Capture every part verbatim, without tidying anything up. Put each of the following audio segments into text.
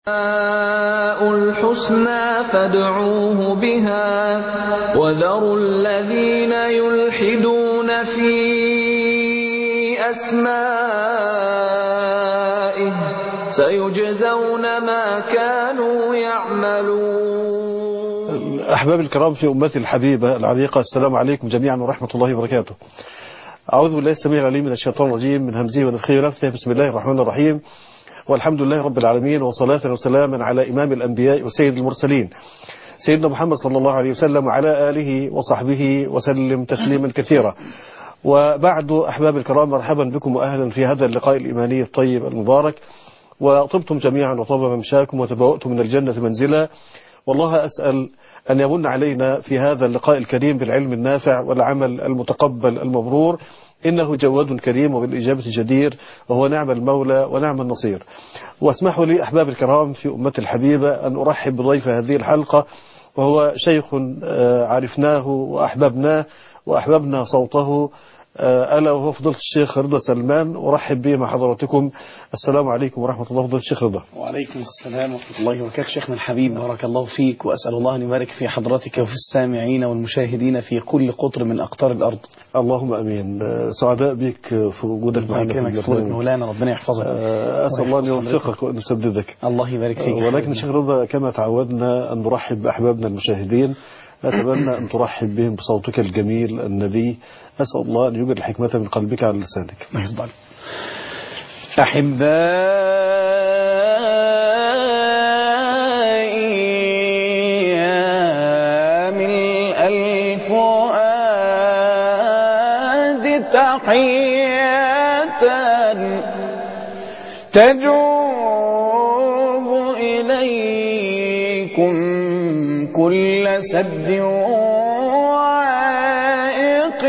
الحسنى فادعوه بها وذروا الذين يلحدون في أسمائه سيجزون ما كانوا يعملون. أحباب الكرام في أمتي الحبيبة العريقة، السلام عليكم جميعا ورحمة الله وبركاته. أعوذ بالله السميع العليم من الشيطان الرجيم من همزه ونفخه ونفثه. بسم الله الرحمن الرحيم، والحمد لله رب العالمين، وصلاة وسلاما على إمام الأنبياء وسيد المرسلين سيدنا محمد صلى الله عليه وسلم وعلى آله وصحبه وسلم تسليما كثيرا. وبعد أحباب الكرام، مرحبا بكم وأهلا في هذا اللقاء الإيماني الطيب المبارك، وطبتم جميعا وطاب ممشاكم وتبوأتم من الجنة منزلا. والله أسأل أن يمن علينا في هذا اللقاء الكريم بالعلم النافع والعمل المتقبل المبرور، إنه جواد كريم وبالإجابة جدير، وهو نعم المولى ونعم النصير. واسمحوا لي أحباب الكرام في أمتي الحبيبة أن أرحب بضيف هذه الحلقة، وهو شيخ عرفناه وأحببناه وأحببنا صوته، ألا وهو فضيلة الشيخ رضا سلمان. أرحب به مع حضراتكم. السلام عليكم ورحمة الله. فضيلة الشيخ رضا. وعليكم السلام ورحمة الله وبركاته. شيخنا الحبيب، بارك الله فيك، وأسأل الله أن يبارك في حضرتك وفي السامعين والمشاهدين في كل قطر من أقطار الأرض. اللهم أمين. سعداء بك في وجودك معنا في مولانا، ربنا يحفظك. أسأل الله أن يوفقك وأن يسددك. الله يبارك فيك. ولكن شيخ رضا، كما تعودنا أن نرحب بأحبابنا المشاهدين، أتمنى أن ترحب بهم بصوتك الجميل النبي. أسأل الله أن يوجد الحكمة من قلبك على لسانك. ما يفضل. أحبائي يا ملء الفؤاد تحية تجوب إليكم كل سد وعائق.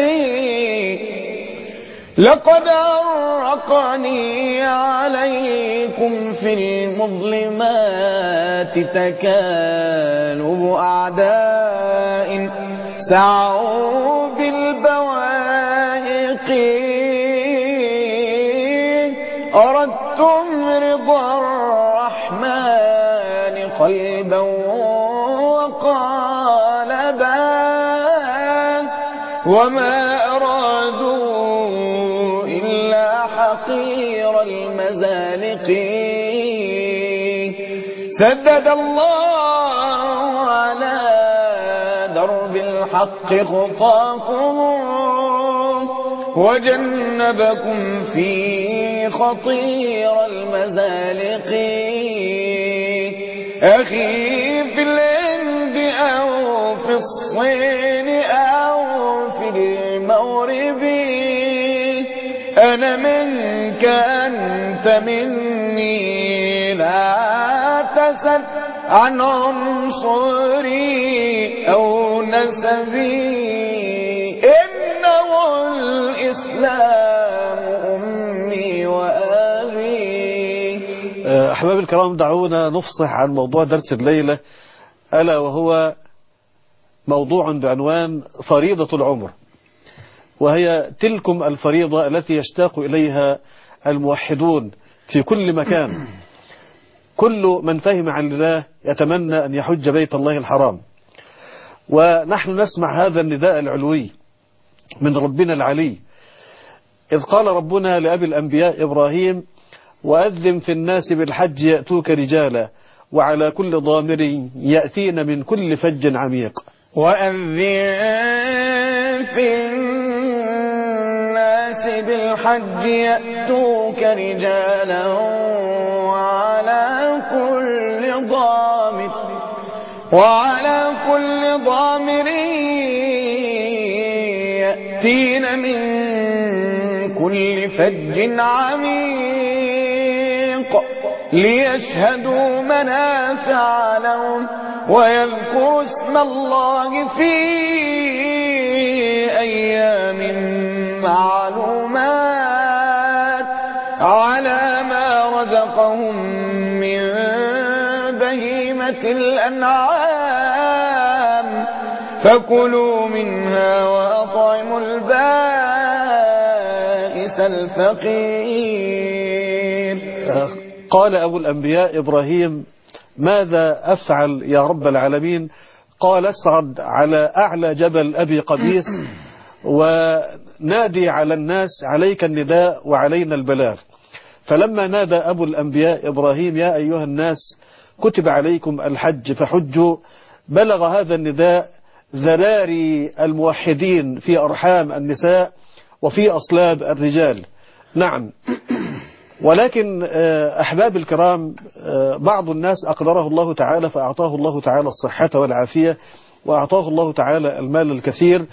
لقد أرقني عليكم في المظلمات تكالب أعداء سعوا بالبوائق. أردتم رضا الرحمن قلبا وقالبا، وما أرادوا إلا حقير المزالق. سدد الله على درب الحق خطاكم وجنبكم في خطير المزالق. أخي في الهند أو في الصين أو في المغرب، أنا منك أنت مني، لا تسل عن عنصري أو نسبي، إنه الإسلام أمي وأبي. أحباب الكرام، دعونا نفصح عن موضوع درس الليلة، ألا وهو موضوع بعنوان فريضة العمر، وهي تلكم الفريضة التي يشتاق إليها الموحدون في كل مكان. كل من فهم عن الله يتمنى أن يحج بيت الله الحرام، ونحن نسمع هذا النداء العلوي من ربنا العلي، إذ قال ربنا لأبي الأنبياء إبراهيم: وأذن في الناس بالحج يأتوك رجالا وعلى كل ضامر يأتين من كل فج عميق. وأذن في الناس بالحج يأتوك رجالا وعلى كل ضامر وعلى كل ضامر يأتين من كل فج عميق، ليشهدوا منافع لهم ويذكروا اسم الله في أيام معلومات على ما رزقهم من بهيمة الأنعام، فكلوا منها وأطعموا البائس الفقير. قال أبو الأنبياء إبراهيم ماذا أفعل يا رب العالمين؟ قال اصعد على أعلى جبل أبي قبيس ونادي على الناس عليك النداء وعلينا البلاغ. فلما نادى أبو الأنبياء إبراهيم يا أيها الناس كتب عليكم الحج فحجوا، بلغ هذا النداء ذراري الموحدين في أرحام النساء وفي أصلاب الرجال. نعم، ولكن أحباب الكرام، بعض الناس أقدره الله تعالى فأعطاه الله تعالى الصحة والعافية وأعطاه الله تعالى المال الكثير،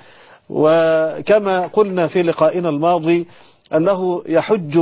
وكما قلنا في لقائنا الماضي أنه يحج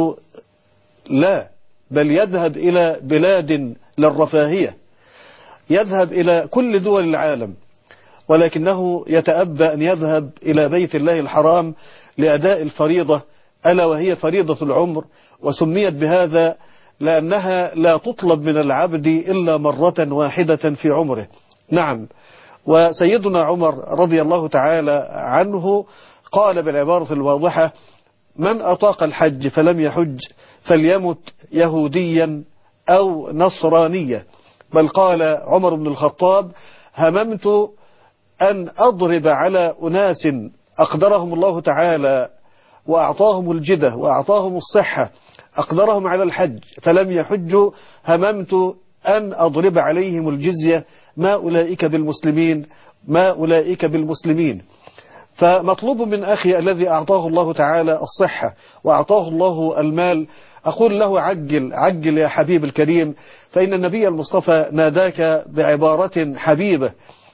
لا بل يذهب إلى بلاد للرفاهية، يذهب إلى كل دول العالم، ولكنه يتأبى أن يذهب إلى بيت الله الحرام لأداء الفريضة، ألا وهي فريضة العمر، وسميت بهذا لأنها لا تطلب من العبد إلا مرة واحدة في عمره. نعم، وسيدنا عمر رضي الله تعالى عنه قال بالعبارة الواضحة: من أطاق الحج فلم يحج فليمت يهوديا أو نصرانيا. بل قال عمر بن الخطاب: هممت أن أضرب على أناس أقدرهم الله تعالى وأعطاهم الجدة وأعطاهم الصحة، أقدرهم على الحج فلم يحجوا، هممت أن أضرب عليهم الجزية، ما أولئك بالمسلمين ما أولئك بالمسلمين. فمطلوب من أخي الذي أعطاه الله تعالى الصحة وأعطاه الله المال، أقول له عجل عجل يا حبيب الكريم، فإن النبي المصطفى ناداك بعبارة حبيبة،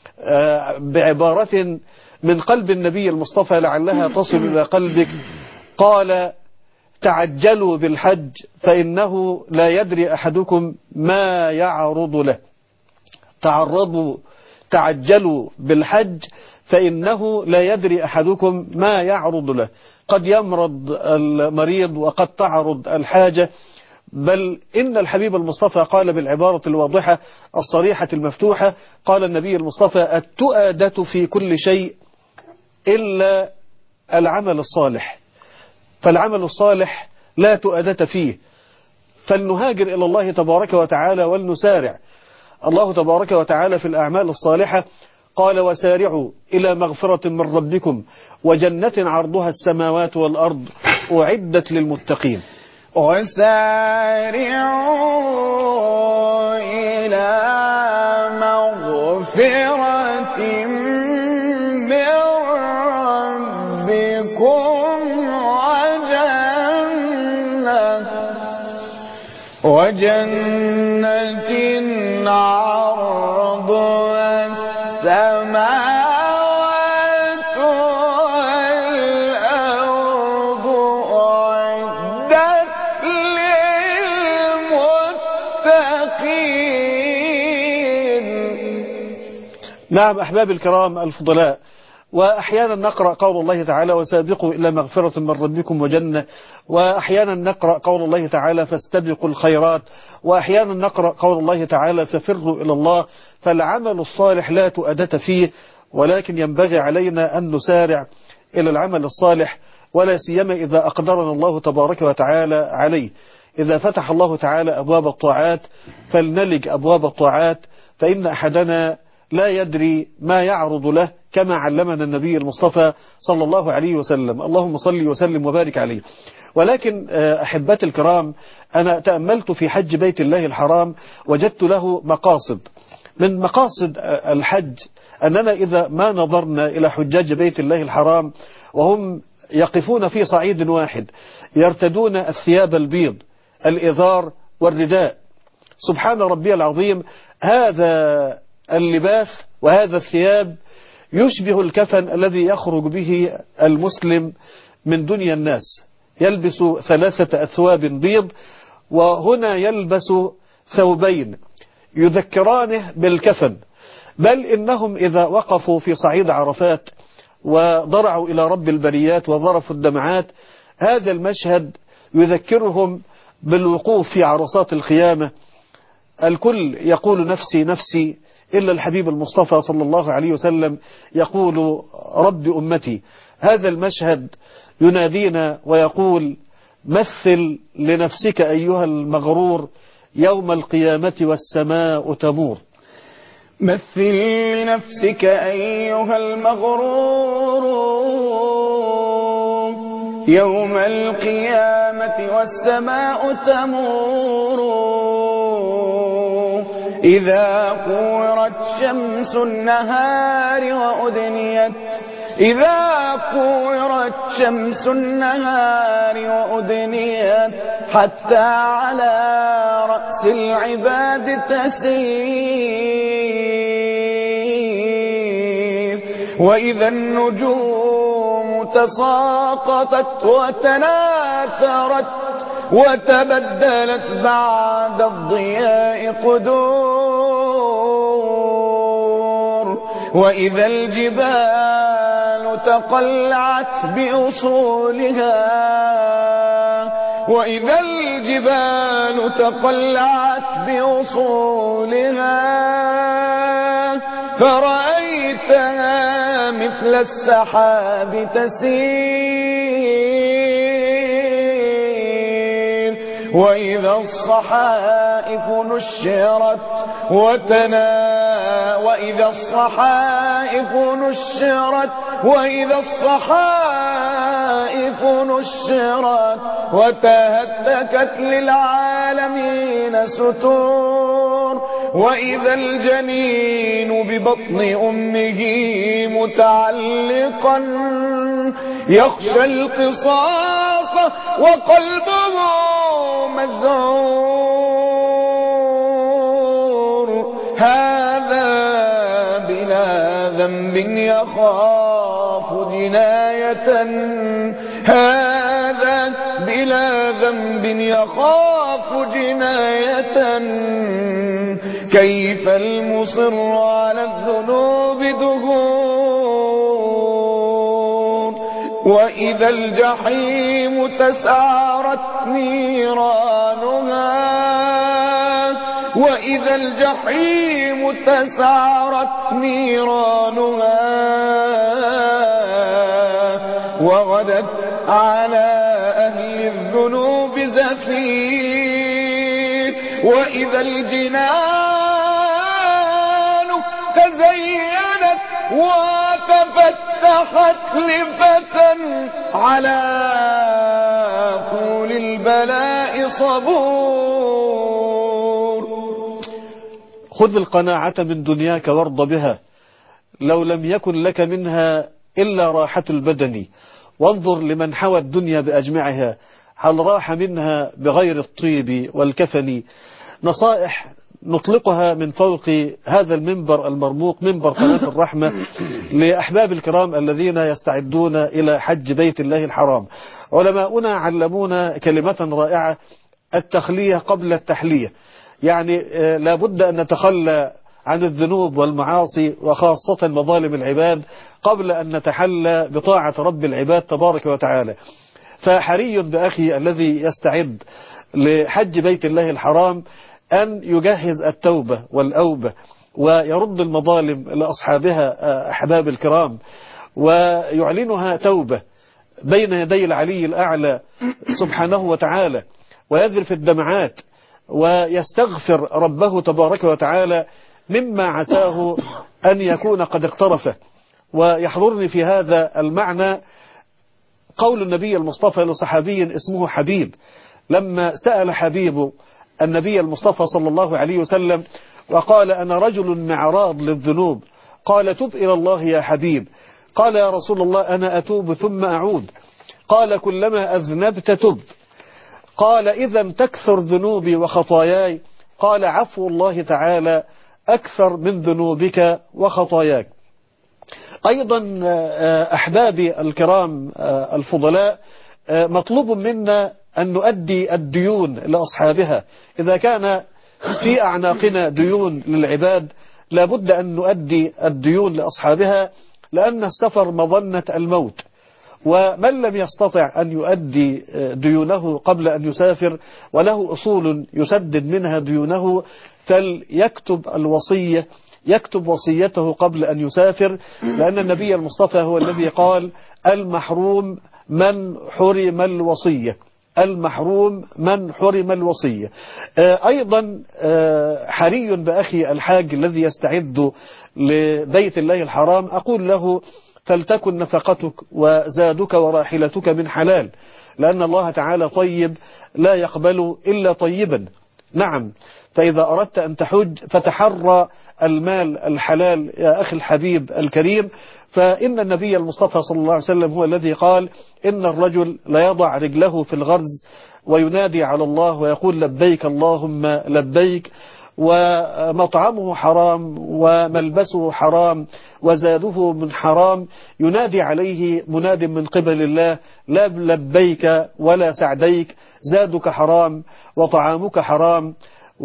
بعبارة من قلب النبي المصطفى لعلها تصل إلى قلبك. قال: تعجلوا بالحج فإنه لا يدري أحدكم ما يعرض له. تعرضوا تعجلوا بالحج فإنه لا يدري أحدكم ما يعرض له. قد يمرض المريض وقد تعرض الحاجة، بل إن الحبيب المصطفى قال بالعبارة الواضحة الصريحة المفتوحة، قال النبي المصطفى: التؤادة في كل شيء إلا العمل الصالح، فالعمل الصالح لا تؤادة فيه، فلنهاجر إلى الله تبارك وتعالى ولنسارع. الله تبارك وتعالى في الأعمال الصالحة قال: وسارعوا إلى مغفرة من ربكم وجنة عرضها السماوات والأرض أعدت للمتقين. وسارعوا إلى مغفرة من ربكم وجنة وجنة عرضها السماوات والأرض أعدت للمتقين. نعم أحباب الكرام الفضلاء، وأحيانا نقرأ قول الله تعالى: وسابقوا إلى مغفرة من ربكم وجنة، وأحيانا نقرأ قول الله تعالى: فاستبقوا الخيرات، وأحيانا نقرأ قول الله تعالى: ففروا إلى الله. فالعمل الصالح لا تؤدة فيه، ولكن ينبغي علينا أن نسارع إلى العمل الصالح، ولا سيما إذا أقدرنا الله تبارك وتعالى عليه. إذا فتح الله تعالى أبواب الطاعات فلنلج أبواب الطاعات، فإن أحدنا لا يدري ما يعرض له، كما علمنا النبي المصطفى صلى الله عليه وسلم. اللهم صل وسلم وبارك عليه. ولكن أحبتي الكرام، أنا تأملت في حج بيت الله الحرام وجدت له مقاصد. من مقاصد الحج أننا إذا ما نظرنا إلى حجاج بيت الله الحرام وهم يقفون في صعيد واحد يرتدون الثياب البيض، الإذار والرداء، سبحان ربي العظيم، هذا اللباس وهذا الثياب يشبه الكفن الذي يخرج به المسلم من دنيا الناس. يلبس ثلاثة أثواب بيض، وهنا يلبس ثوبين يذكرانه بالكفن. بل إنهم إذا وقفوا في صعيد عرفات وضرعوا إلى رب البريات وظرفوا الدمعات، هذا المشهد يذكرهم بالوقوف في عرصات القيامة. الكل يقول نفسي نفسي، إلا الحبيب المصطفى صلى الله عليه وسلم يقول رب أمتي. هذا المشهد ينادينا ويقول: مثل لنفسك أيها المغرور يوم القيامة والسماء تمور. مثل لنفسك أيها المغرور يوم القيامة والسماء تمور إذا كورت شمس النهار وأدنيت إذا كورت شمس النهار وأدنيت حتى على رأس العباد تسير وإذا النجوم تساقطت وتناثرت وتبدلت بعد الضياء قدور وإذا الجبال تقلعت بأصولها وإذا الجبال تقلعت بأصولها فرأيتها مثل السحاب تسير وإذا الصحائف نشرت وتنا وإذا الصحائف نشرت وإذا الصحائف نشرت وتهتكت للعالمين ستور وإذا الجنين ببطن أمه متعلقا يخشى القصاص وقلبه مذعور هذا بلا ذنب يخاف جناية هذا بلا ذنب يخاف جناية كيف المصر على الذنوب دهور وإذا الجحيم تسعرت نيرانها وإذا الجحيم تسعرت نيرانها وغدت على أهل الذنوب زفير وإذا الجنان تزينت وتفتحت لفتى على طول البلاء صبور. خذ القناعة من دنياك وارض بها لو لم يكن لك منها إلا راحة البدن وانظر لمن حوى الدنيا بأجمعها هل راح منها بغير الطيب والكفن. نصائح نطلقها من فوق هذا المنبر المرموق منبر قناة الرحمة لأحباب الكرام الذين يستعدون إلى حج بيت الله الحرام. علماؤنا علمونا كلمة رائعة التخلية قبل التحلية، يعني لابد أن نتخلى عن الذنوب والمعاصي وخاصة مظالم العباد قبل أن نتحلى بطاعة رب العباد تبارك وتعالى. فحري بأخي الذي يستعد لحج بيت الله الحرام أن يجهز التوبة والأوبة ويرد المظالم لأصحابها أحباب الكرام ويعلنها توبة بين يدي العلي الأعلى سبحانه وتعالى ويذرف الدمعات ويستغفر ربه تبارك وتعالى مما عساه أن يكون قد اقترفه. ويحضرني في هذا المعنى قول النبي المصطفى لصحابي اسمه حبيب لما سأل حبيب النبي المصطفى صلى الله عليه وسلم وقال أنا رجل معراض للذنوب قال تب إلى الله يا حبيب قال يا رسول الله أنا أتوب ثم أعود قال كلما أذنبت تب قال إذا تكثر ذنوبي وخطاياي قال عفو الله تعالى أكثر من ذنوبك وخطاياك. أيضا أحبابي الكرام الفضلاء مطلوب منا أن نؤدي الديون لأصحابها. إذا كان في أعناقنا ديون للعباد لابد أن نؤدي الديون لأصحابها لأن السفر مظنة الموت ومن لم يستطع أن يؤدي ديونه قبل أن يسافر وله أصول يسدد منها ديونه فليكتب الوصية يكتب وصيته قبل أن يسافر لأن النبي المصطفى هو الذي قال المحروم من حرم الوصية المحروم من حرم الوصية. أيضا حري بأخي الحاج الذي يستعد لبيت الله الحرام أقول له فلتكن نفقتك وزادك وراحلتك من حلال، لأن الله تعالى طيب لا يقبل إلا طيبا. نعم، فإذا أردت أن تحج فتحرى المال الحلال يا أخي الحبيب الكريم، فإن النبي المصطفى صلى الله عليه وسلم هو الذي قال إن الرجل لا يضع رجله في الغرز وينادي على الله ويقول لبيك اللهم لبيك، ومطعمه حرام وملبسه حرام وزاده من حرام، ينادي عليه مناد من قبل الله لا لبيك ولا سعديك، زادك حرام وطعامك حرام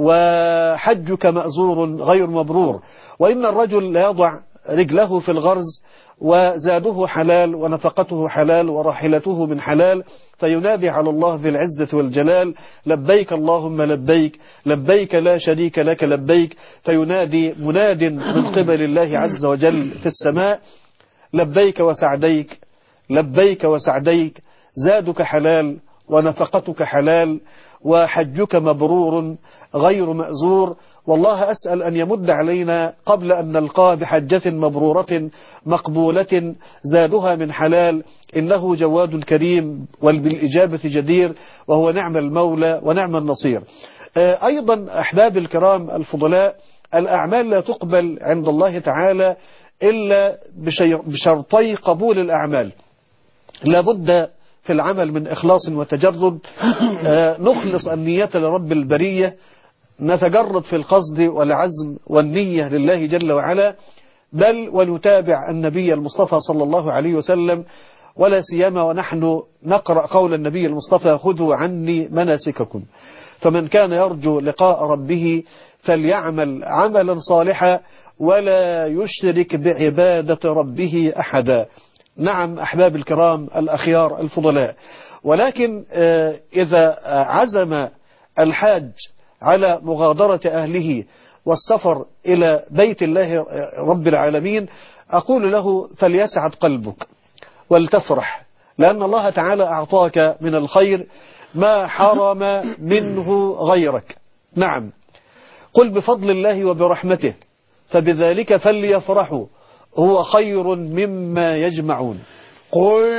وحجك مأزور غير مبرور. وإن الرجل لا يضع رجله في الغرز وزاده حلال ونفقته حلال وراحلته من حلال، فينادي على الله ذي العزة والجلال لبيك اللهم لبيك لبيك لا شريك لك لبيك، فينادي مناد من قبل الله عز وجل في السماء لبيك وسعديك لبيك وسعديك، زادك حلال ونفقتك حلال وحجك مبرور غير مأزور. والله أسأل أن يمد علينا قبل أن نلقاه بحجة مبرورة مقبولة زادها من حلال، إنه جواد كريم وبالإجابة جدير، وهو نعم المولى ونعم النصير. أيضا أحباب الكرام الفضلاء، الأعمال لا تقبل عند الله تعالى إلا بشرطي قبول الأعمال. لابد في العمل من إخلاص وتجرد، نخلص النية لرب البرية، نتجرد في القصد والعزم والنية لله جل وعلا، بل ونتابع النبي المصطفى صلى الله عليه وسلم، ولا سيما ونحن نقرأ قول النبي المصطفى خذوا عني مناسككم. فمن كان يرجو لقاء ربه فليعمل عملا صالحا ولا يشرك بعبادة ربه أحدا. نعم أحباب الكرام الأخيار الفضلاء، ولكن إذا عزم الحاج على مغادرة أهله والسفر إلى بيت الله رب العالمين، أقول له فليسعد قلبك ولتفرح، لأن الله تعالى أعطاك من الخير ما حرم منه غيرك. نعم، قل بفضل الله وبرحمته فبذلك فليفرحوا هو خير مما يجمعون. قل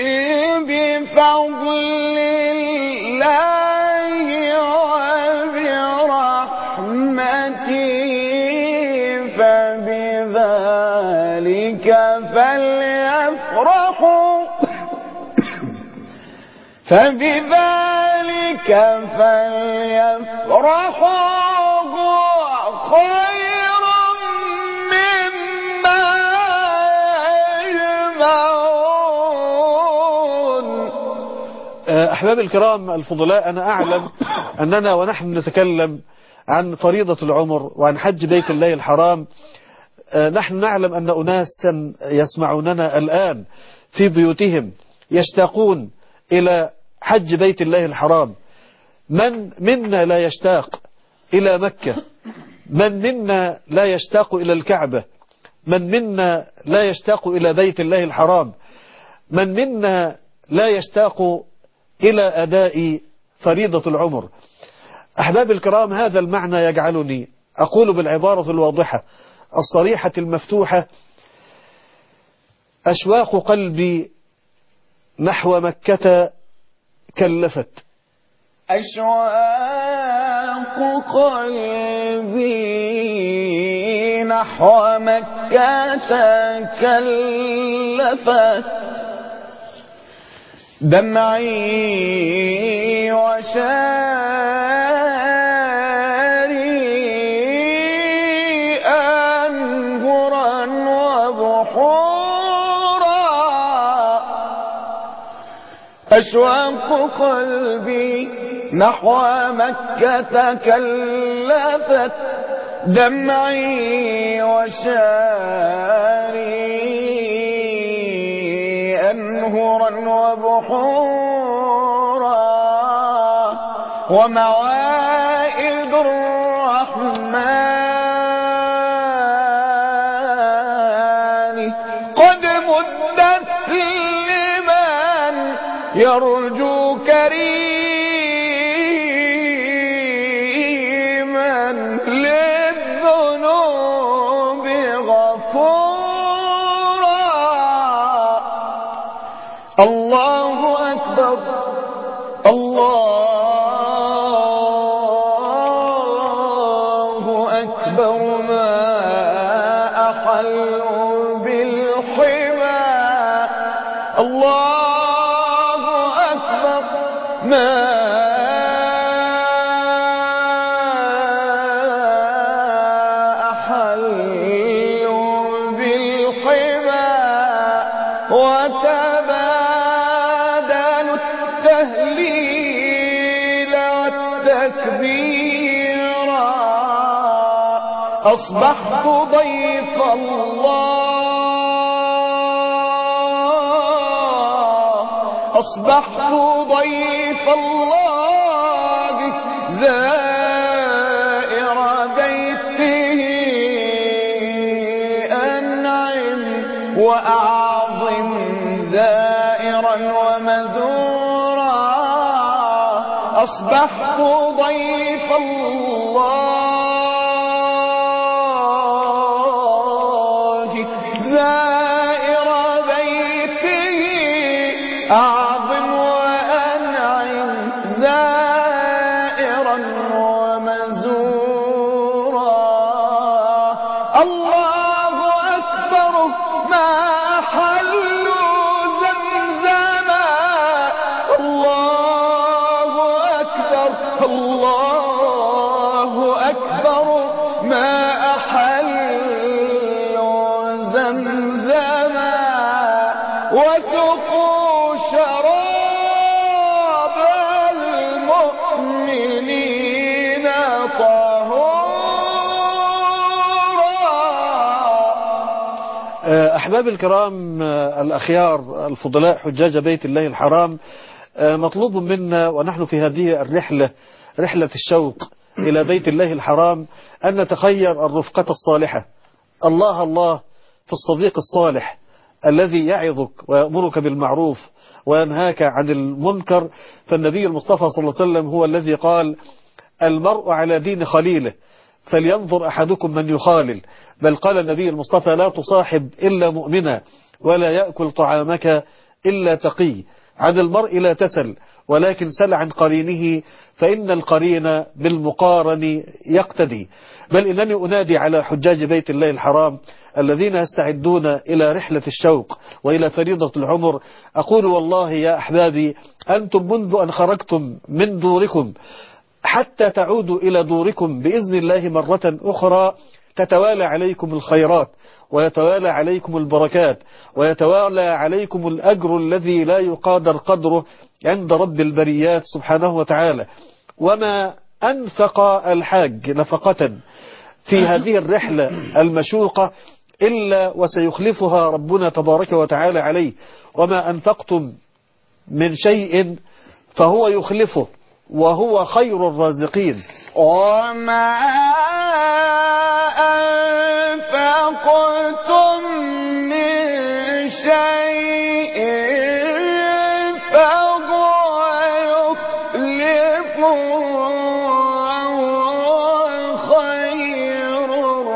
بفضل الله وبرحمته فبذلك فليفرحوا فبذلك فليفرحوا هو خير مما يجمعون. أحباب الكرام الفضلاء، أنا أعلم أننا ونحن نتكلم عن فريضة العمر وعن حج بيت الله الحرام، نحن نعلم أن أناسا يسمعوننا الآن في بيوتهم يشتاقون إلى حج بيت الله الحرام. من منا لا يشتاق إلى مكة؟ من منا لا يشتاق إلى الكعبة؟ من منا لا يشتاق إلى بيت الله الحرام؟ من منا لا يشتاق إلى أداء فريضة العمر؟ أحباب الكرام، هذا المعنى يجعلني أقول بالعبارة الواضحة الصريحة المفتوحة: أشواق قلبي نحو مكة كلفت. أشواق قلبي نحو مكة كلفت، دمعي وشاري أنهرا وبحورا. أشواق قلبي نحو مكة كلفت، دمعي وشاري أنهرا وبحورا، وموائد الرحمن قد مدت لمن يرجو كريم الله أكبر الله أكبر ما أحلوا بالحمى الله أكبر ما أحلوا بالحمى وتبادلوا التهليل والتكبيرا أصبحت ضيف الله أصبحت ضيف الله زائر بيته أنعم وأعظم زائرا ومزورا أصبحت ضيف الله زائر بيته أعظم وأنعم زائرا ومزورا الله أكبر ما حلوا زمزما الله أكبر الله أكبر ما أحلوا زمزما وسقوا شراب المؤمنين طهورا. أحباب الكرام الأخيار الفضلاء حجاج بيت الله الحرام، مطلوب منا ونحن في هذه الرحلة رحلة الشوق إلى بيت الله الحرام أن نتخير الرفقة الصالحة. الله الله في الصديق الصالح الذي يعظك ويأمرك بالمعروف وينهاك عن المنكر. فالنبي المصطفى صلى الله عليه وسلم هو الذي قال: المرء على دين خليله فلينظر أحدكم من يخالل. بل قال النبي المصطفى: لا تصاحب إلا مؤمنا ولا يأكل طعامك إلا تقي. عن المرء لا تسل ولكن سل عن قرينه فإن القرين بالمقارن يقتدي. بل إنني أنادي على حجاج بيت الله الحرام الذين يستعدون إلى رحلة الشوق وإلى فريضة العمر، أقول: والله يا أحبابي، أنتم منذ أن خرجتم من دوركم حتى تعودوا إلى دوركم بإذن الله مرة أخرى تتوالى عليكم الخيرات ويتوالى عليكم البركات ويتوالى عليكم الأجر الذي لا يقادر قدره عند رب البريات سبحانه وتعالى. وما أنفق الحاج نفقة في هذه الرحلة المشوقة إلا وسيخلفها ربنا تبارك وتعالى عليه. وما أنفقتم من شيء فهو يخلفه وهو خير الرازقين. وما أنفقتم من شيء فهو يخلفه وهو خير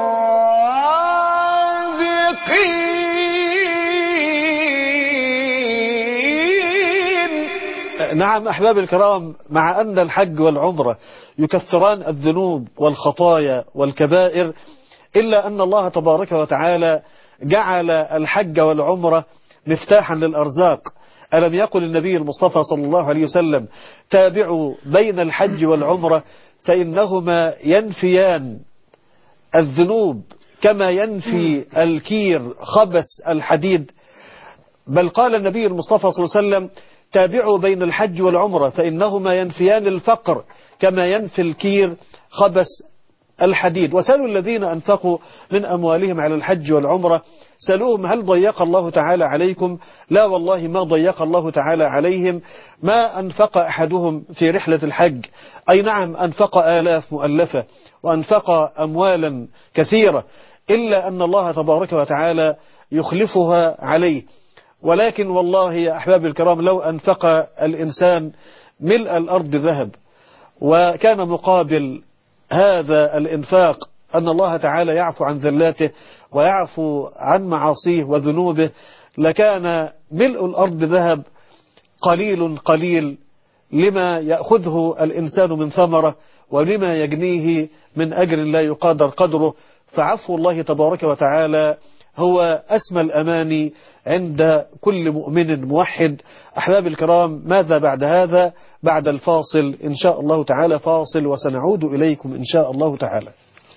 الرازقين. نعم أحباب الكرام، مع أن الحج والعمرة يكفران الذنوب والخطايا والكبائر، إلا أن الله تبارك وتعالى جعل الحج والعمرة مفتاحا للأرزاق. ألم يقل النبي المصطفى صلى الله عليه وسلم: تابعوا بين الحج والعمرة فإنهما ينفيان الذنوب كما ينفي الكير خبث الحديد. بل قال النبي المصطفى صلى الله عليه وسلم: تابعوا بين الحج والعمرة فإنهما ينفيان الفقر كما ينفي الكير خبث الحديد. وسألوا الذين أنفقوا من أموالهم على الحج والعمرة، سألوهم: هل ضيق الله تعالى عليكم؟ لا والله ما ضيق الله تعالى عليهم. ما أنفق أحدهم في رحلة الحج، أي نعم أنفق آلاف مؤلفة وأنفق أموالا كثيرة، إلا أن الله تبارك وتعالى يخلفها عليه. ولكن والله يا أحباب الكرام، لو أنفق الإنسان ملء الأرض ذهب وكان مقابل هذا الإنفاق أن الله تعالى يعفو عن ذلاته ويعفو عن معاصيه وذنوبه، لكان ملء الأرض ذهب قليل قليل لما يأخذه الإنسان من ثمرة ولما يجنيه من أجر لا يقادر قدره. فعفو الله تبارك وتعالى هو أسمى الأماني عند كل مؤمن موحد. أحباب الكرام، ماذا بعد هذا؟ بعد الفاصل إن شاء الله تعالى، فاصل وسنعود إليكم إن شاء الله تعالى.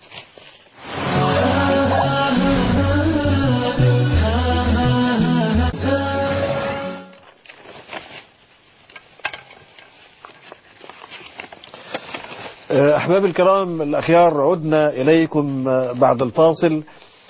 أحباب الكرام الأخيار، عدنا إليكم بعد الفاصل.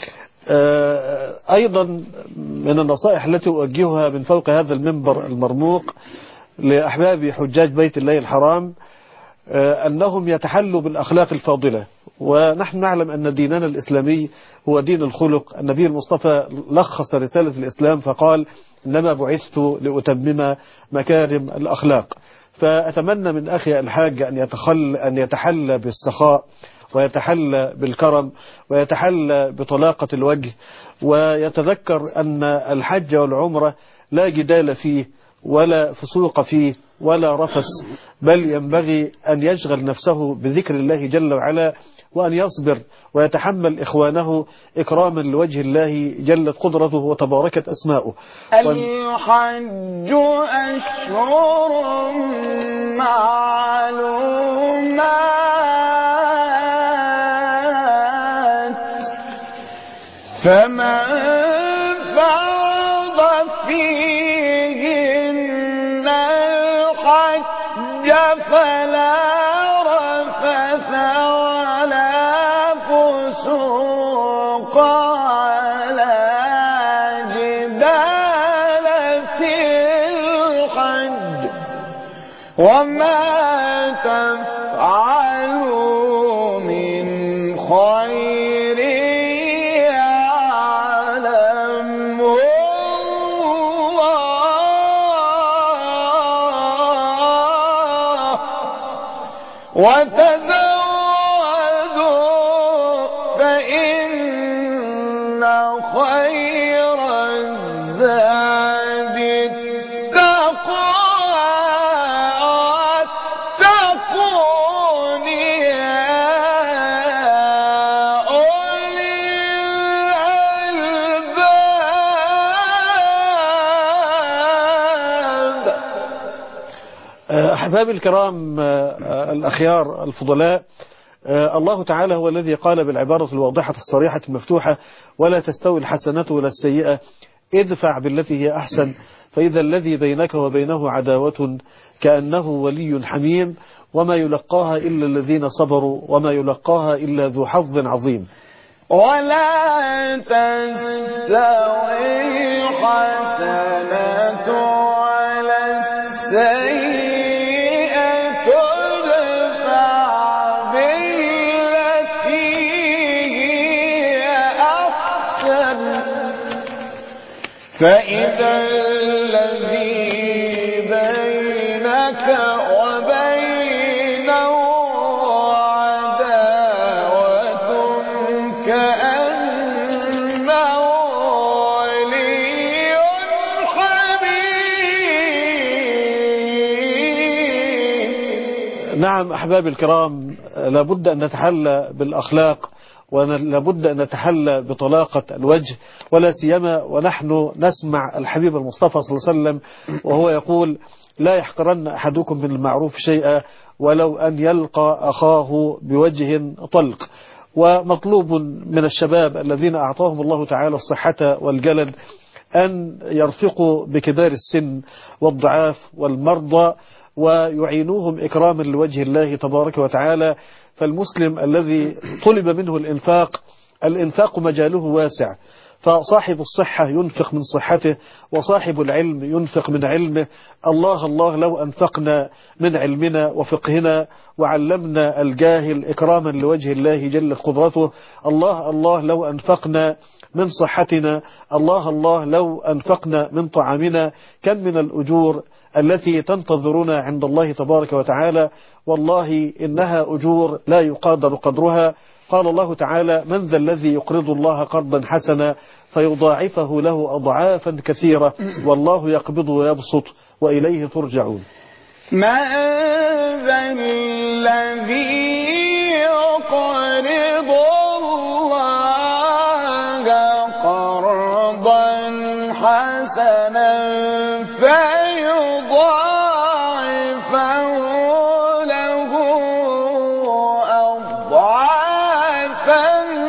أيضا من النصائح التي أوجهها من فوق هذا المنبر المرموق لأحباب حجاج بيت الله الحرام أنهم يتحلوا بالأخلاق الفاضلة. ونحن نعلم أن ديننا الإسلامي هو دين الخلق. النبي المصطفى لخص رسالة الإسلام فقال: إنما بعثت لأتمم مكارم الأخلاق. فأتمنى من أخي الحاج أن يتخل أن يتحلى بالسخاء ويتحلى بالكرم ويتحلى بطلاقة الوجه، ويتذكر أن الحج والعمرة لا جدال فيه ولا فسوق فيه ولا رفس، بل ينبغي أن يشغل نفسه بذكر الله جل وعلا، وأن يصبر ويتحمل إخوانه إكراما لوجه الله جلت قدرته وتباركت أسماؤه. الحج أشهر معلومات، فمن فرض فيهن الحج فلا رفث ولا فسوق ولا جدال في الحج، وما تفعلوا من خير يعلمه الله، وتزودوا فإن خير الزاد التقوى، واتقون يا أولي الألباب. أحباب الكرام الأخيار الفضلاء، الله تعالى هو الذي قال بالعبارة الواضحة الصريحة المفتوحة: ولا تستوي الحسنة ولا السيئة، ادفع بالتي هي أحسن، فإذا الذي بينك وبينه عداوة كأنه ولي حميم، وما يلقاها إلا الذين صبروا وما يلقاها إلا ذو حظ عظيم. ولا تستوي الحسنة ولا السيئة، ادفع بالتي هي أحسن، فإذا الذي بينك وبينه عداوة كأنه ولي حميم. نعم أحباب الكرام، لابد أن نتحلى بالأخلاق ولابد أن نتحلى بطلاقة الوجه، ولا سيما ونحن نسمع الحبيب المصطفى صلى الله عليه وسلم وهو يقول: لا يحقرن أحدكم من المعروف شيئا ولو أن يلقى أخاه بوجه طلق. ومطلوب من الشباب الذين أعطاهم الله تعالى الصحة والجلد أن يرفقوا بكبار السن والضعاف والمرضى ويعينوهم إكراما لوجه الله تبارك وتعالى. فالمسلم الذي طلب منه الإنفاق، الإنفاق مجاله واسع، فصاحب الصحة ينفق من صحته، وصاحب العلم ينفق من علمه. الله الله لو أنفقنا من علمنا وفقهنا وعلمنا الجاهل إكراما لوجه الله جل قدرته. الله الله لو أنفقنا من صحتنا. الله الله لو أنفقنا من طعامنا كم من الأجور التي تنتظرنا عند الله تبارك وتعالى، والله إنها أجور لا يقدر قدرها. قال الله تعالى: من ذا الذي يقرض الله قرضا حسنا فيضاعفه له أضعافا كثيرة والله يقبض ويبسط وإليه ترجعون. من ذا الذي يقرض الله قرضا حسنا فيضاعفه له أضعافا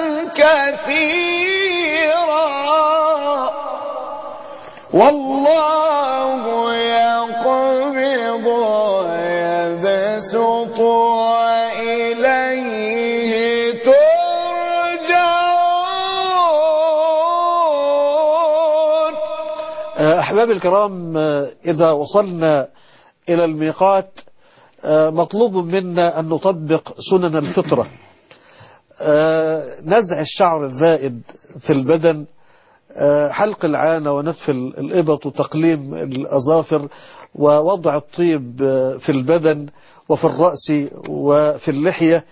كثيرا والله يقبض ويبسط وإليه ترجعون. أحباب الكرام، إذا وصلنا إلى الميقات مطلوب منا أن نطبق سنن الفطرة. نزع الشعر الزائد في البدن، حلق العانة ونتف الإبط وتقليم الأظافر، ووضع الطيب في البدن وفي الرأس وفي اللحية.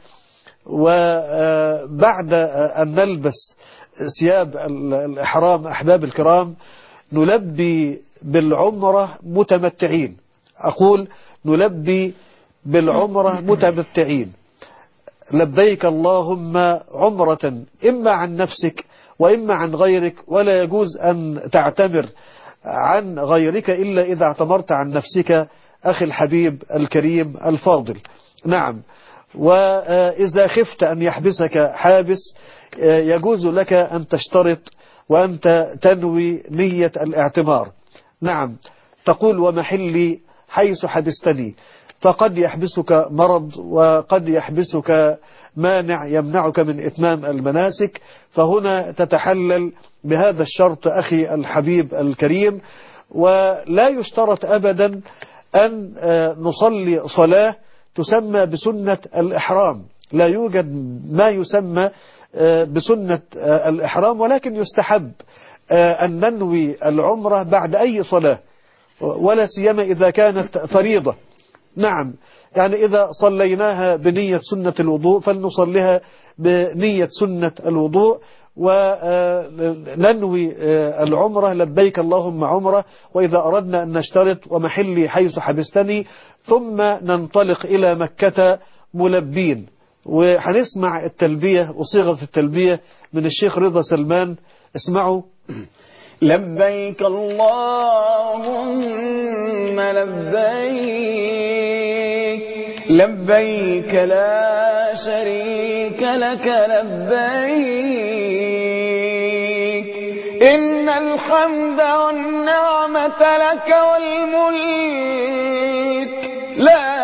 وبعد أن نلبس ثياب الإحرام أحباب الكرام نلبي بالعمرة متمتعين. أقول نلبي بالعمرة متمتعين، لبيك اللهم عمرة إما عن نفسك وإما عن غيرك، ولا يجوز أن تعتمر عن غيرك إلا إذا اعتمرت عن نفسك أخي الحبيب الكريم الفاضل. نعم، وإذا خفت أن يحبسك حابس يجوز لك أن تشترط وأنت تنوي نية الاعتمار. نعم، تقول: ومحلي حيث حبستني، فقد يحبسك مرض وقد يحبسك مانع يمنعك من إتمام المناسك، فهنا تتحلل بهذا الشرط أخي الحبيب الكريم. ولا يشترط أبدا أن نصلي صلاة تسمى بسنة الإحرام، لا يوجد ما يسمى بسنة الإحرام، ولكن يستحب أن ننوي العمرة بعد أي صلاة، ولا سيما إذا كانت فريضة. نعم، يعني إذا صليناها بنية سنة الوضوء فلنصليها بنية سنة الوضوء وننوي العمرة لبيك اللهم عمرة. وإذا أردنا أن نشترط ومحلي حيث حبستني، ثم ننطلق إلى مكة ملبين. وحنسمع التلبية وصيغة التلبية من الشيخ رضا سلمان. اسمعوا: لبيك اللهم لبيك لبيك لا شريك لك لبيك إن الحمد والنعمة لك والملك لا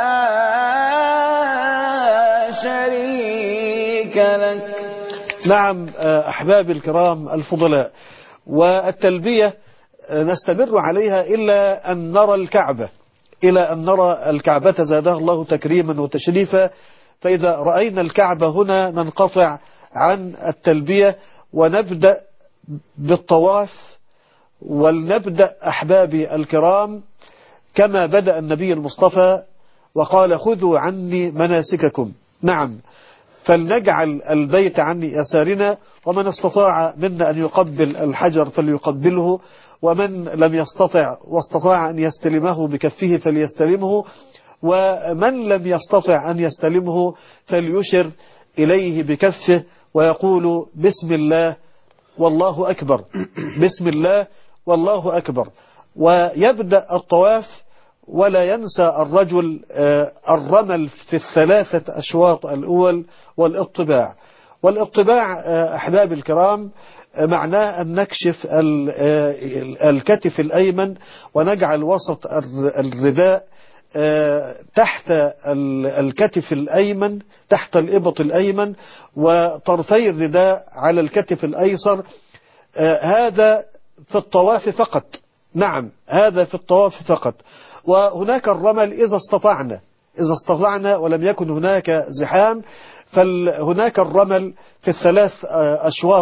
شريك لك. نعم أحبابي الكرام الفضلاء، والتلبية نستمر عليها إلى أن نرى الكعبة، إلى أن نرى الكعبة زادها الله تكريما وتشريفا. فإذا رأينا الكعبة هنا ننقطع عن التلبية ونبدأ بالطواف. ولنبدأ أحبابي الكرام كما بدأ النبي المصطفى وقال: خذوا عني مناسككم. نعم، فلنجعل البيت عن يسارنا، ومن استطاع منا أن يقبل الحجر فليقبله، ومن لم يستطع واستطاع أن يستلمه بكفه فليستلمه، ومن لم يستطع أن يستلمه فليشر إليه بكفه ويقول: بسم الله والله أكبر، بسم الله والله أكبر. ويبدأ الطواف، ولا ينسى الرجل الرمل في الثلاثة أشواط الأول والإطباع. والإطباع أحباب الكرام معناه أن نكشف الكتف الأيمن ونجعل وسط الرداء تحت الكتف الأيمن، تحت الإبط الأيمن، وطرفي الرداء على الكتف الأيسر. هذا في الطواف فقط. نعم، هذا في الطواف فقط. وهناك الرمل إذا استطعنا، إذا استطعنا ولم يكن هناك زحام، فهناك الرمل في الثلاث أشواط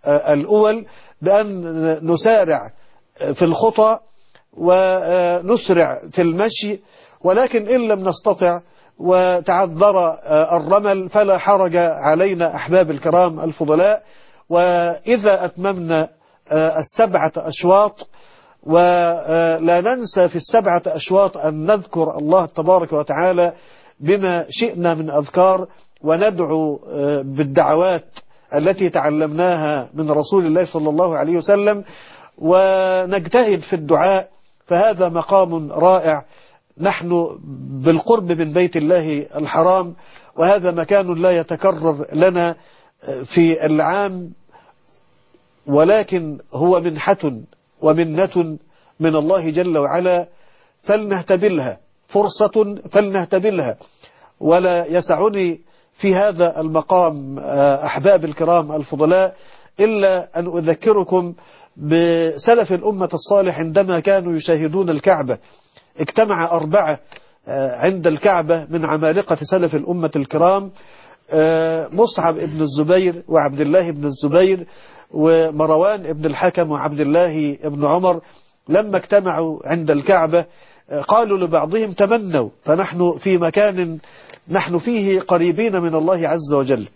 الأول بأن نسارع في الخطى ونسرع في المشي، ولكن إن لم نستطع وتعذر الرمل فلا حرج علينا أحباب الكرام الفضلاء. وإذا أتممنا السبعة أشواط، ولا ننسى في السبعة أشواط أن نذكر الله تبارك وتعالى بما شئنا من أذكار، وندعو بالدعوات التي تعلمناها من رسول الله صلى الله عليه وسلم، ونجتهد في الدعاء، فهذا مقام رائع. نحن بالقرب من بيت الله الحرام، وهذا مكان لا يتكرر لنا في العام، ولكن هو منحة ومنة من الله جل وعلا، فلنهتبلها، فرصة فلنهتبلها. ولا يسعني في هذا المقام أحباب الكرام الفضلاء إلا أن أذكركم بسلف الأمة الصالح عندما كانوا يشاهدون الكعبة. اجتمع أربعة عند الكعبة من عمالقة سلف الأمة الكرام، مصعب ابن الزبير وعبد الله ابن الزبير ومروان ابن الحكم وعبد الله ابن عمر. لما اجتمعوا عند الكعبة قالوا لبعضهم تمنوا، فنحن في مكان نحن فيه قريبين من الله عز وجل.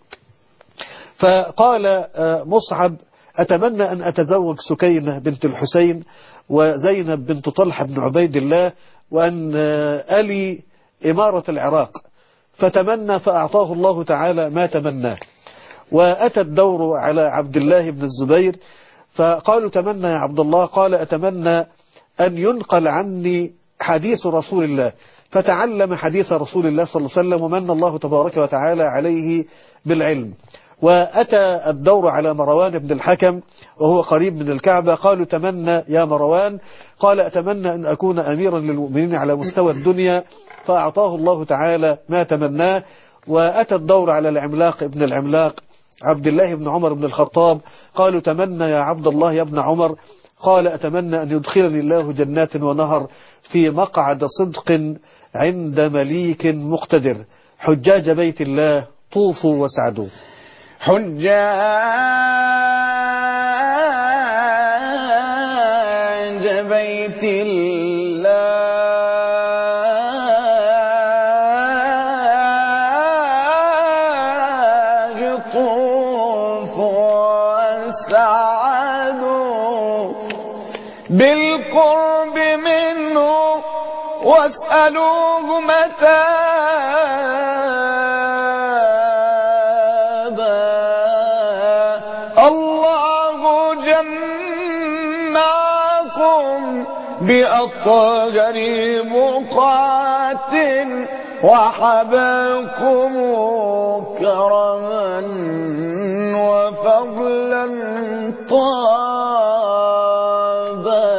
فقال مصعب أتمنى أن أتزوج سكينة بنت الحسين وزينب بنت طلحة بن عبيد الله، وأن ألي إمارة العراق. فتمنى فأعطاه الله تعالى ما تمناه. وأتى الدور على عبد الله بن الزبير، فقالوا تمنى يا عبد الله، قال أتمنى أن ينقل عني حديث رسول الله. فتعلم حديث رسول الله صلى الله عليه وسلم، ومن الله تبارك وتعالى عليه بالعلم. وأتى الدور على مروان بن الحكم وهو قريب من الكعبة، قالوا تمنى يا مروان، قال أتمنى أن أكون أميرا للمؤمنين على مستوى الدنيا، فأعطاه الله تعالى ما تمناه. وأتى الدور على العملاق ابن العملاق عبد الله بن عمر بن الخطاب، قالوا تمنى يا عبد الله يا ابن عمر، قال أتمنى أن يدخلني الله جنات ونهر في مقعد صدق عند مليك مقتدر. حجاج بيت الله طوفوا واسعدوا. حجاج بيت الله طوفوا واسعدوا بالقرب منه واسألوه متابا. الله جمعكم بأطهر بقعة وحباكم كرما وفضلا طابا.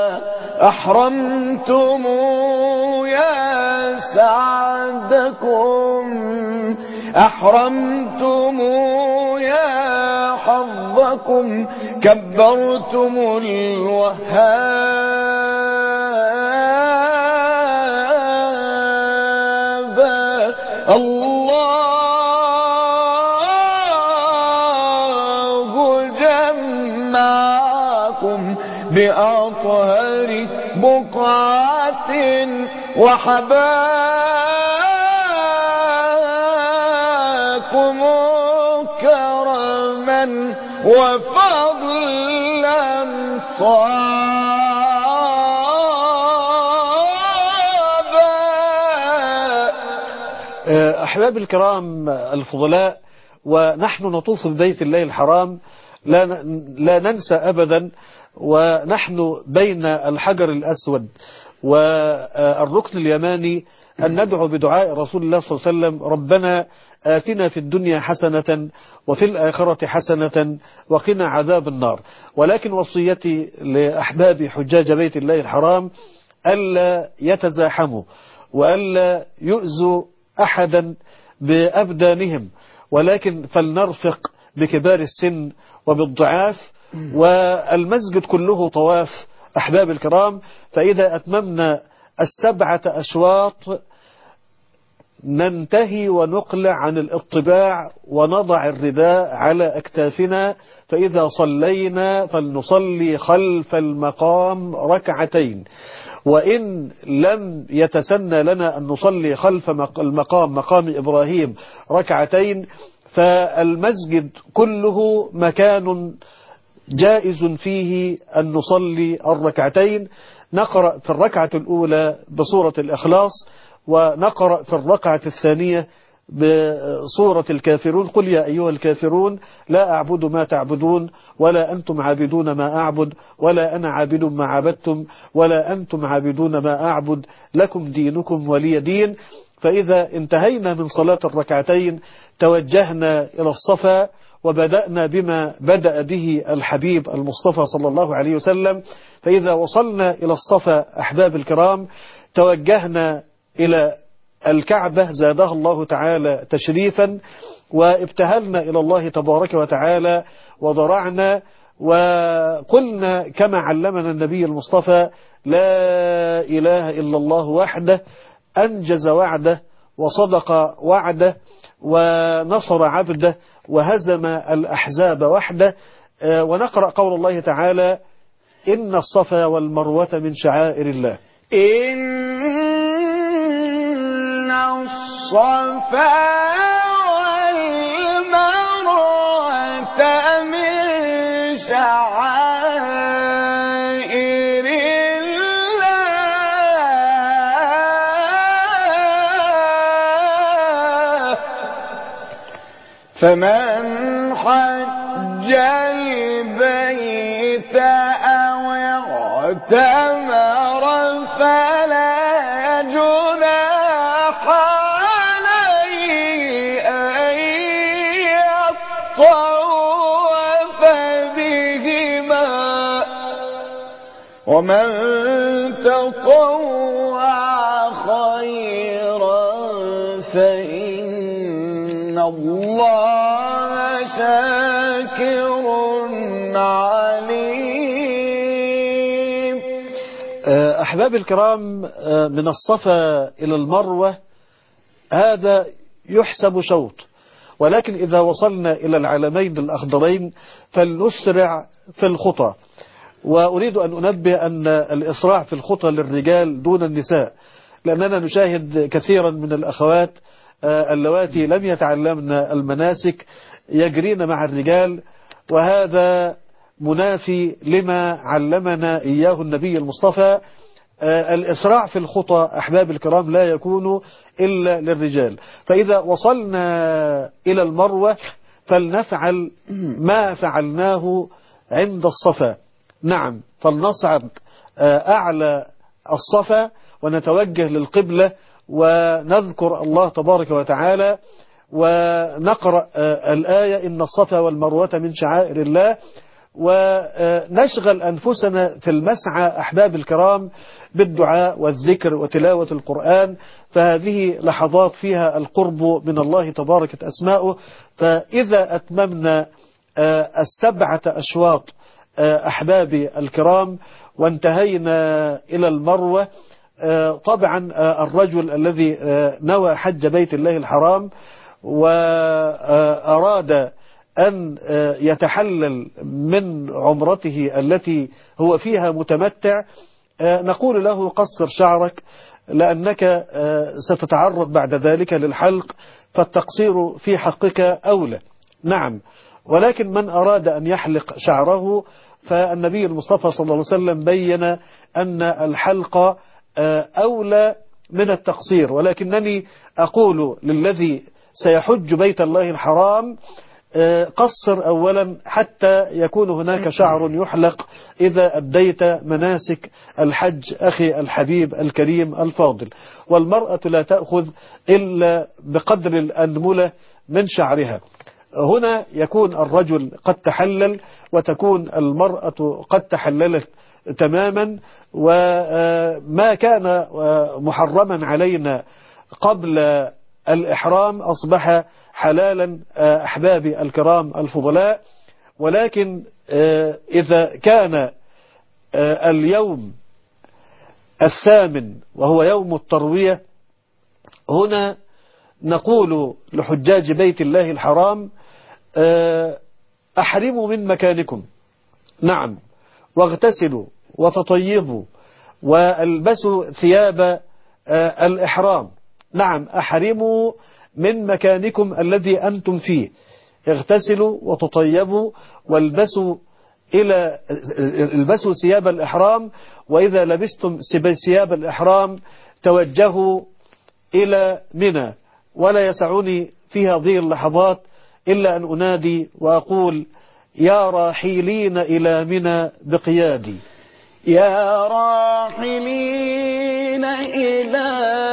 أحرمتم يا سعدكم، أحرمتم يا حظكم، كبرتم الوهاب. الله جمعكم بأطهر بقعة وحباكم كرما وفضلا طابا. أحباب الكرام الفضلاء، ونحن نطوف ببيت الله الحرام لا لا ننسى أبدا، ونحن بين الحجر الأسود والركن اليماني، أن ندعو بدعاء رسول الله صلى الله عليه وسلم: ربنا آتنا في الدنيا حسنة وفي الآخرة حسنة وقنا عذاب النار. ولكن وصيتي لأحباب حجاج بيت الله الحرام ألا يتزاحموا وألا يؤذوا أحدا بأبدانهم، ولكن فلنرفق بكبار السن وبالضعاف. والمسجد كله طواف أحباب الكرام، فإذا أتممنا السبعة أشواط ننتهي ونقلع عن الاطباع ونضع الرداء على أكتافنا، فإذا صلينا فلنصلي خلف المقام ركعتين، وإن لم يتسنى لنا أن نصلي خلف المقام مقام إبراهيم ركعتين فالمسجد كله مكان جائز فيه أن نصلي الركعتين. نقرأ في الركعة الأولى بسورة الإخلاص، ونقرأ في الركعة الثانية بسورة الكافرون، قل يا أيها الكافرون لا أعبد ما تعبدون ولا أنتم عابدون ما أعبد ولا أنا عابد ما عبدتم ولا أنتم عابدون ما أعبد لكم دينكم ولي دين. فإذا انتهينا من صلاة الركعتين توجهنا إلى الصفا، وبدأنا بما بدأ به الحبيب المصطفى صلى الله عليه وسلم. فإذا وصلنا إلى الصفا أحباب الكرام توجهنا إلى الكعبة زادها الله تعالى تشريفا، وابتهلنا إلى الله تبارك وتعالى وضرعنا وقلنا كما علمنا النبي المصطفى لا إله إلا الله وحده أنجز وعده وصدق وعده ونصر عبده وهزم الأحزاب وحده. ونقرأ قول الله تعالى إن الصفا والمروة من شعائر الله. إن الصفا والمروة من شعائر الله فمن حج البيت أو اعتمر فلا جناح عليه أن يطوف بهما ومن تطوع خيرا فإن الله شاكر عليم. أحباب الكرام، من الصفا إلى المروة هذا يحسب شوط، ولكن إذا وصلنا إلى العلمين الأخضرين فلنسرع في الخطى. وأريد أن أنبه أن الإسراع في الخطى للرجال دون النساء، لأننا نشاهد كثيرا من الأخوات اللواتي لم يتعلمن المناسك يجرين مع الرجال، وهذا منافي لما علمنا إياه النبي المصطفى. الإسراع في الخطى أحباب الكرام لا يكون إلا للرجال. فإذا وصلنا إلى المروة فلنفعل ما فعلناه عند الصفا. نعم، فلنصعد أعلى الصفا ونتوجه للقبلة ونذكر الله تبارك وتعالى ونقرأ الآية إن الصفا والمروة من شعائر الله، ونشغل أنفسنا في المسعى أحباب الكرام بالدعاء والذكر وتلاوة القرآن، فهذه لحظات فيها القرب من الله تبارك أسماؤه. فإذا أتممنا السبعة أشواط أحبابي الكرام وانتهينا إلى المروة، طبعا الرجل الذي نوى حج بيت الله الحرام وأراد أن يتحلل من عمرته التي هو فيها متمتع، نقول له قصر شعرك لأنك ستتعرض بعد ذلك للحلق، فالتقصير في حقك أولى. نعم، ولكن من أراد أن يحلق شعره فالنبي المصطفى صلى الله عليه وسلم بين أن الحلق أولى من التقصير. ولكنني أقول للذي سيحج بيت الله الحرام قصر أولا حتى يكون هناك شعر يحلق إذا أديت مناسك الحج أخي الحبيب الكريم الفاضل. والمرأة لا تأخذ إلا بقدر الأنملة من شعرها. هنا يكون الرجل قد تحلل وتكون المرأة قد تحللت تماما، وما كان محرما علينا قبل الإحرام أصبح حلالا أحبابي الكرام الفضلاء. ولكن إذا كان اليوم الثامن وهو يوم التروية، هنا نقول لحجاج بيت الله الحرام أحرموا من مكانكم، نعم، واغتسلوا وتطيبوا والبسوا ثياب الإحرام، نعم، أحرموا من مكانكم الذي أنتم فيه، اغتسلوا وتطيبوا والبسوا إلى البسوا ثياب الإحرام، وإذا لبستم ثياب الإحرام توجهوا إلى منى. ولا يسعني في هذه اللحظات إلا أن أنادي وأقول يا راحلين إلى منى بقيادي، يا راحلين إلى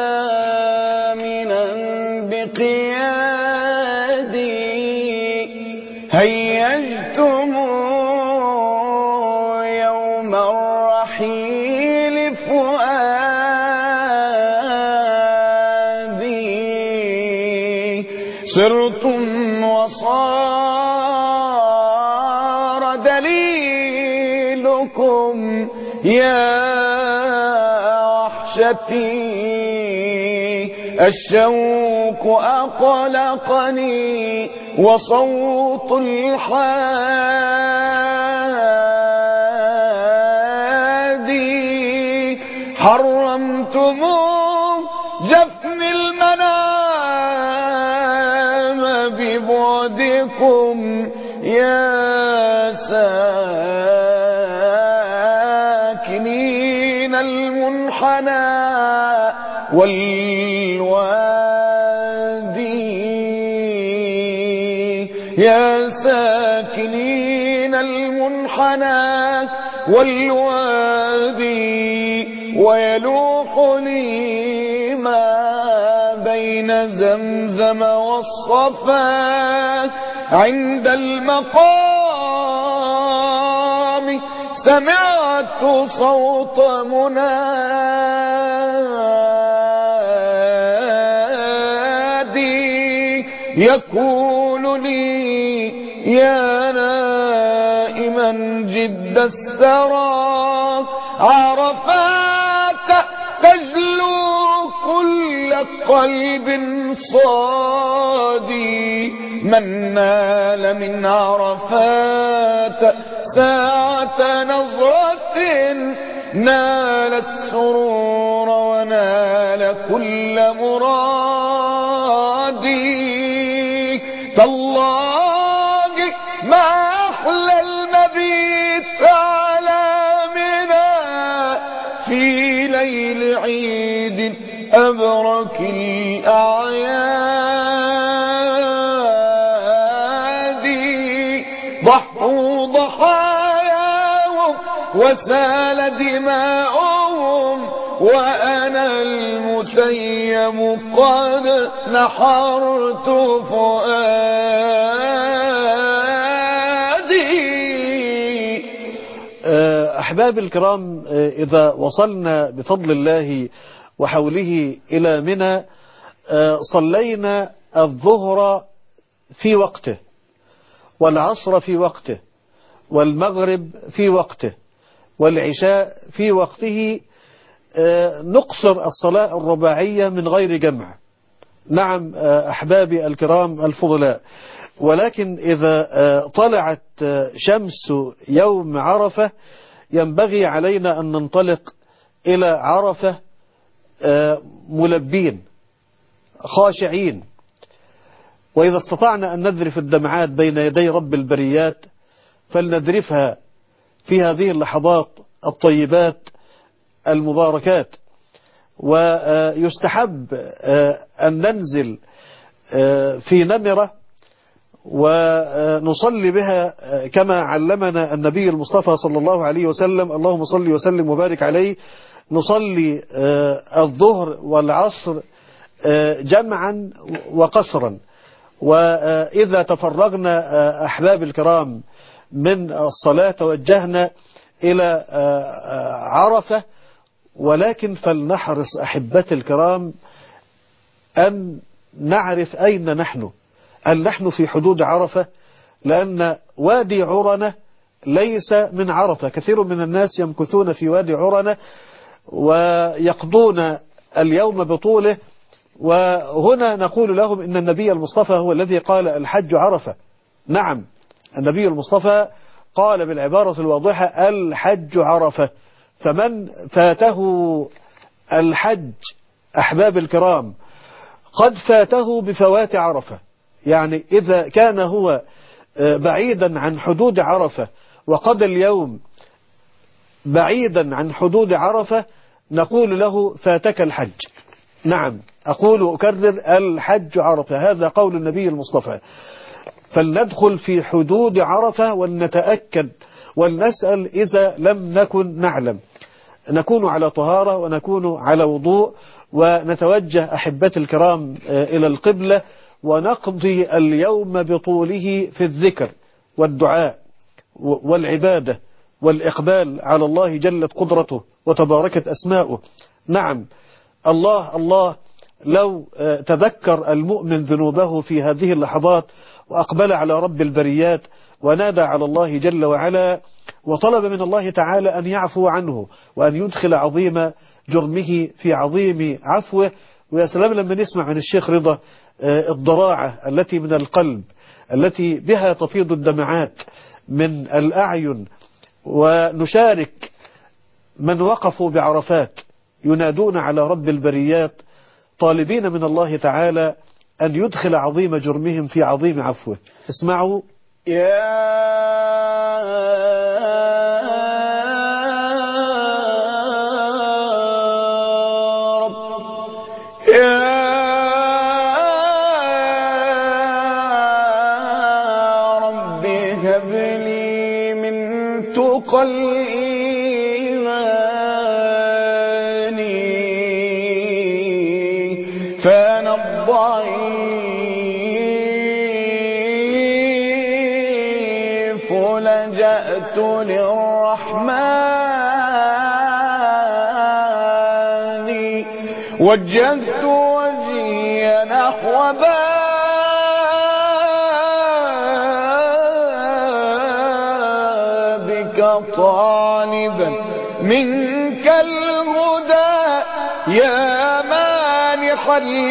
منى بقيادي هيجتم يوم الرحيل فؤادي سرتم وصار دليلكم يا وحشتي الشوق أقلقني وصوت الحادي حرمتم جفن المنام ببعدكم يا ساكنين المنحنى والوادي يا ساكنين المنحنى والوادي ويلوح لي ما بين زمزم والصفا عند المقام سمعت صوت منادي يقول لي يا نائما جد الثرى عرفات تجلو كل قلب صادي من نال من عرفات ساعة نظرة نال السرور ونال كل مرادي تالله ما أحلى المبيت على منى في ليل عيد أبرك الأعياد ضحوا ضحاياهم وسال دماؤهم وأنا المتيم قد نحرت فؤادي. أحباب الكرام، إذا وصلنا بفضل الله وحوله إلى منى صلينا الظهر في وقته والعصر في وقته والمغرب في وقته والعشاء في وقته، نقصر الصلاة الرباعية من غير جمع. نعم أحبابي الكرام الفضلاء، ولكن إذا طلعت شمس يوم عرفة ينبغي علينا أن ننطلق إلى عرفة ملبين خاشعين، وإذا استطعنا أن نذرف الدمعات بين يدي رب البريات فلنذرفها في هذه اللحظات الطيبات المباركات. ويستحب أن ننزل في نمرة ونصلي بها كما علمنا النبي المصطفى صلى الله عليه وسلم، اللهم صل وسلم وبارك عليه. نصلي الظهر والعصر جمعا وقصرا، وإذا تفرغنا أحباب الكرام من الصلاة توجهنا إلى عرفة. ولكن فلنحرص أحبتي الكرام أن نعرف أين نحن، هل نحن في حدود عرفة؟ لأن وادي عرنة ليس من عرفة. كثير من الناس يمكثون في وادي عرنة ويقضون اليوم بطوله وهنا نقول لهم إن النبي المصطفى هو الذي قال الحج عرفة. نعم، النبي المصطفى قال بالعبارة الواضحة الحج عرفة. فمن فاته الحج أحباب الكرام قد فاته بفوات عرفة. يعني إذا كان هو بعيدا عن حدود عرفة وقضى اليوم بعيدا عن حدود عرفة نقول له فاتك الحج. نعم، أقول أكرر الحج عرفة، هذا قول النبي المصطفى. فلندخل في حدود عرفة ولنتأكد ولنسأل إذا لم نكن نعلم، نكون على طهارة ونكون على وضوء، ونتوجه أحبتي الكرام إلى القبلة ونقضي اليوم بطوله في الذكر والدعاء والعبادة والإقبال على الله جلت قدرته وتباركت أسماؤه. نعم، الله الله لو تذكر المؤمن ذنوبه في هذه اللحظات وأقبل على رب البريات ونادى على الله جل وعلا وطلب من الله تعالى أن يعفو عنه وأن يدخل عظيم جرمه في عظيم عفوه. ويا سلام لما نسمع من الشيخ رضا الضراعة التي من القلب التي بها تفيض الدمعات من الأعين، ونشارك من وقفوا بعرفات ينادون على رب البريات طالبين من الله تعالى أن يدخل عظيم جرمهم في عظيم عفوه. اسمعوا. يا رب يا رب هب لي من تقى الإيمان فأنا الضعيف لجأت للرحمن وجهت وجهي نحو بابك طالبا منك الهدى يا مانح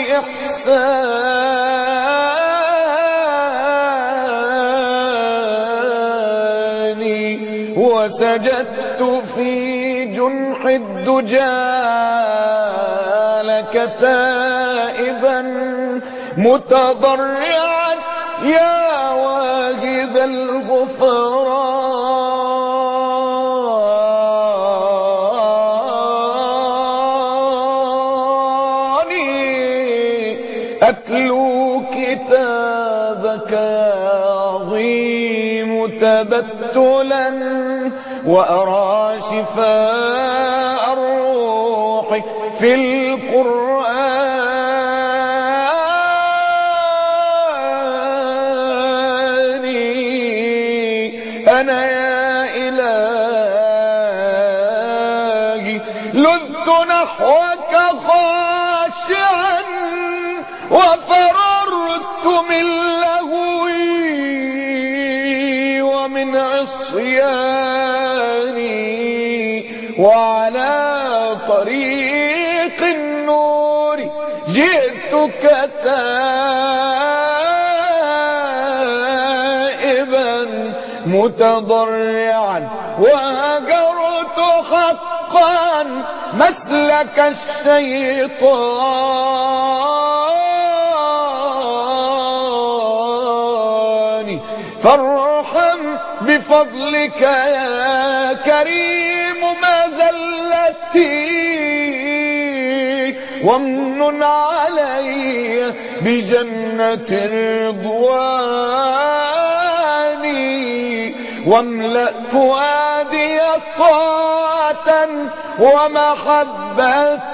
الإحسان وسجدت في جنح الدجى لك تائبا متضرعا يا واجد الغفران أتلو كتابك يا عظيم تبتلا وأرى شفاء الروح في القرآن أنا يا إلهي لذت نحوك خاشعا وفررت من لهوي ومن عصياني وعلى طريق النور جئتك تائبا متضرعا وهجرت حقا مسلك الشيطان فارحم بفضلك يا كريم ما زلتي وامنن علي بجنة الرضوان واملأ فؤادي طاعة ومحبة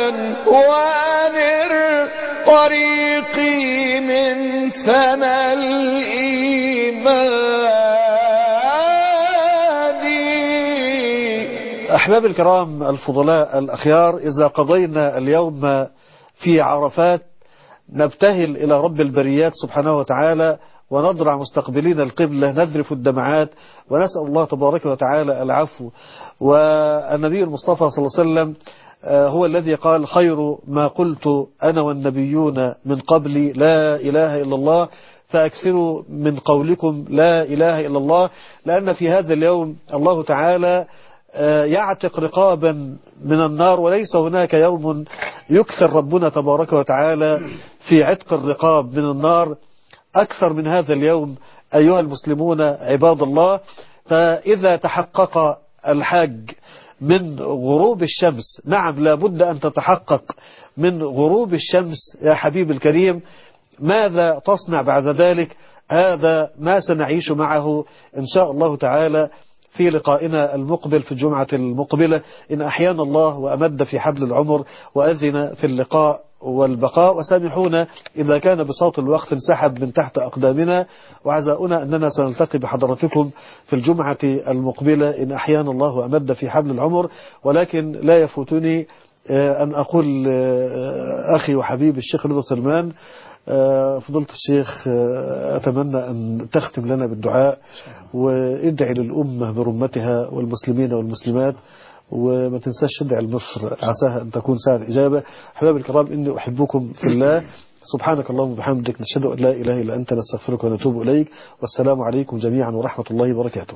وانر طريقي من سنى الإيمان. أحباب الكرام الفضلاء الأخيار، إذا قضينا اليوم في عرفات نبتهل إلى رب البريات سبحانه وتعالى ونضرع مستقبلين القبلة نذرف الدمعات ونسأل الله تبارك وتعالى العفو. والنبي المصطفى صلى الله عليه وسلم هو الذي قال خير ما قلت أنا والنبيون من قبلي لا إله إلا الله، فأكثروا من قولكم لا إله إلا الله، لأن في هذا اليوم الله تعالى يعتق رقابا من النار، وليس هناك يوم يكثر ربنا تبارك وتعالى في عتق الرقاب من النار أكثر من هذا اليوم أيها المسلمون عباد الله. فإذا تحقق الحج من غروب الشمس، نعم لابد أن تتحقق من غروب الشمس يا حبيب الكريم، ماذا تصنع بعد ذلك؟ هذا ما سنعيش معه إن شاء الله تعالى في لقائنا المقبل في الجمعة المقبلة إن أحيانا الله وأمد في حبل العمر وأذن في اللقاء والبقاء. وسامحونا إذا كان بساط الوقت انسحب من تحت أقدامنا، وعزاؤنا أننا سنلتقي بحضراتكم في الجمعة المقبلة إن أحيانا الله وأمد في حبل العمر. ولكن لا يفوتني أن أقول أخي وحبيب الشيخ رضا سلمان، فضلت الشيخ أتمنى أن تختم لنا بالدعاء وادعي للأمة برمتها والمسلمين والمسلمات، وما تنساش تدعي لمصر عساها أن تكون ساعة إجابة. أحبابي الكرام، إني أحبكم في الله، سبحانك اللهم وبحمدك، نشهد أن لا إله إلا أنت، نستغفرك ونتوب إليك، والسلام عليكم جميعا ورحمة الله وبركاته.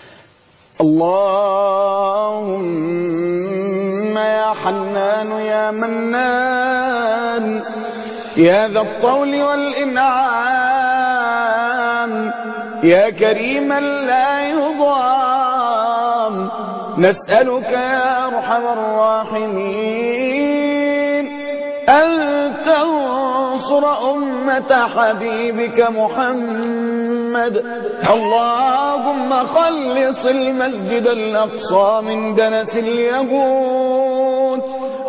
اللهم يا حنان يا منان يا ذا الطول والإنعام يا كريما لا يضام، نسألك يا أرحم الراحمين أن تنصر أمة حبيبك محمد. اللهم خلص المسجد الأقصى من دنس اليهود.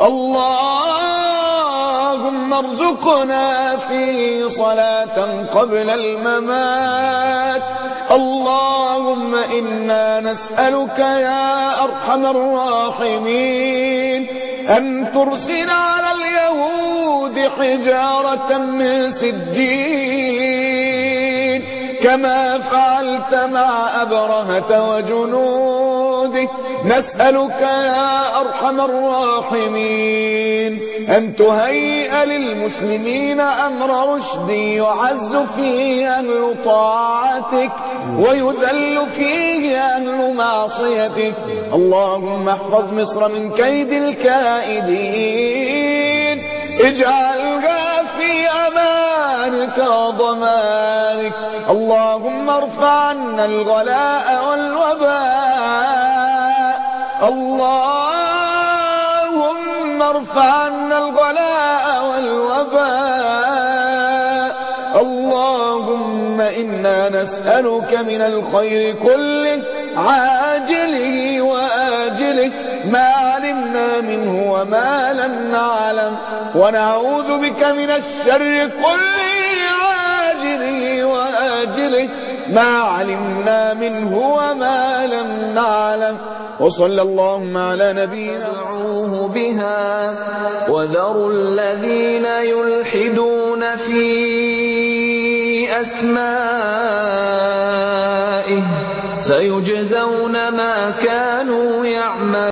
اللهم ارزقنا فيه صلاة قبل الممات. اللهم إنا نسألك يا أرحم الراحمين أن ترسل على اليهود حجارة من سجين كما فعلت مع أبرهة وجنوده. نسألك يا أرحم الراحمين أن تهيئ للمسلمين أمر رشد يعز فيه أهل طاعتك ويذل فيه أهل معصيتك. اللهم احفظ مصر من كيد الكائدين، اجعلها في أمانك وضمانك. اللهم ارفع عنا الغلاء والوباء. اللهم ارفع عنا الغلاء والوباء. اللهم إنا نسألك من الخير كله عاجله وآجله ما علمنا منه وما لم نعلم، ونعوذ بك من الشر كله عاجله وآجله ما علمنا منه وما لم نعلم. وصلى اللهم على نبينا ادعوه بها وذروا الذين يلحدون في أسمائه سيجزون ما كانوا يعملون.